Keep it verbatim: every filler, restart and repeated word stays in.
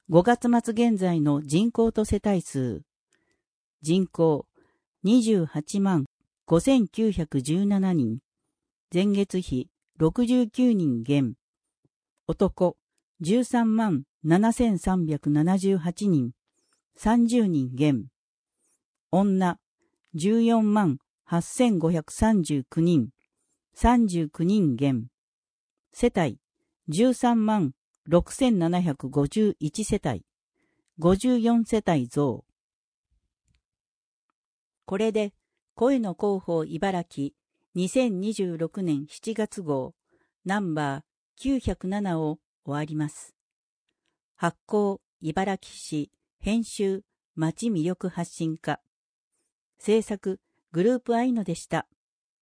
ごがつ末現在の人口と世帯数。人口にじゅうはちまんごせんきゅうひゃくじゅうななにん。前月比ろくじゅうきゅうにん減。男じゅうさんまんななせんさんびゃくななじゅうはちにん。さんじゅうにん減。女じゅうよんまんはっせんごひゃくさんじゅうきゅうにん。さんじゅうきゅうにん減。世帯じゅうさんまんろくせんななひゃくごじゅういち世帯。ごじゅうよん世帯増。これで、声の広報茨城にせんにじゅうろくねんしちがつ号ナンバーきゅうひゃくななを終わります。発行茨城市編集町魅力発信課制作グループアイノでした。